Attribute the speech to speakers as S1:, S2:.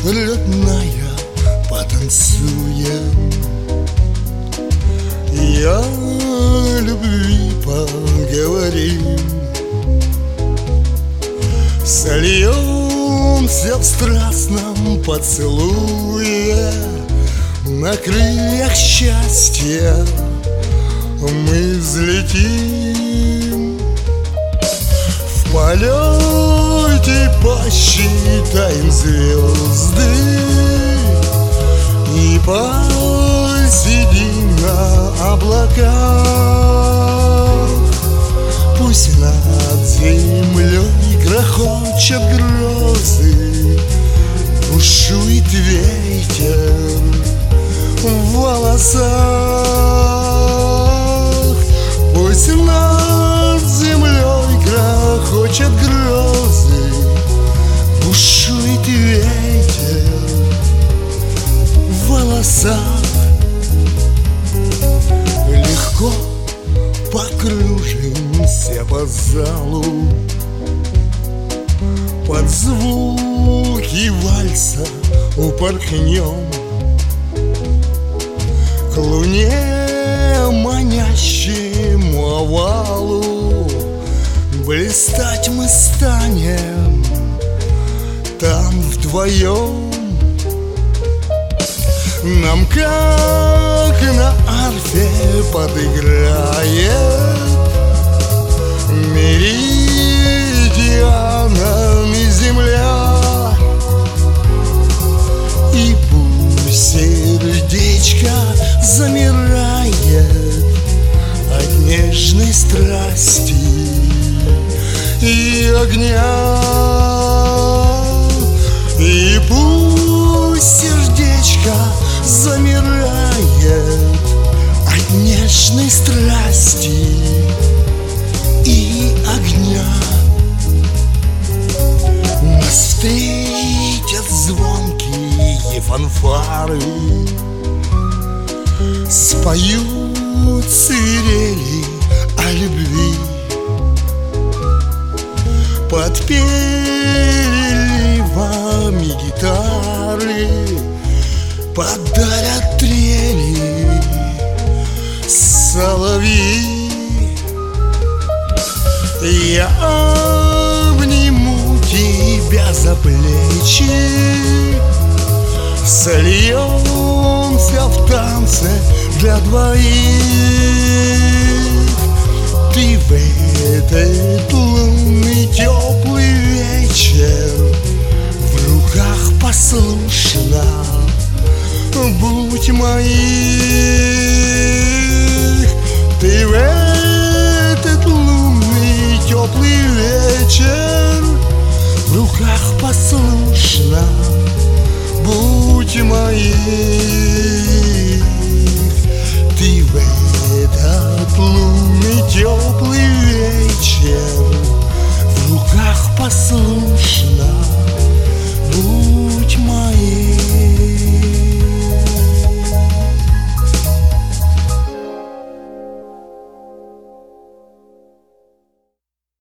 S1: летная, потанцуем. Я о любви поговорим, сольемся в страстном поцелуе. На крыльях счастья мы взлетим, в полете посчитаем звезды и посидим на облаках. Пусть над землей грохочут грозы, бушует ветер в волосах. Пусть над землей грохочут грозы, бушует ветер в волосах. Легко покружимся по залу, под звуки вальса упорхнем к луне, манящему овалу. Блистать мы станем там вдвоем. Нам как на арфе подыграет меридианами земля. И пусть сердечко замирает от нежной страсти и огня. И пусть сердечко замирает от нежной страсти и огня. Нас встретят звонкие фанфары, споют цирели о любви, под переливами гитары подарят трели соловьи. Я обниму тебя за плечи, сольемся в танце для двоих. Ты в этот лунный теплый вечер в руках послушна будь моих. Ты в этот лунный теплый вечер в руках послушна будь моих. Ты в этот лунный теплый вечер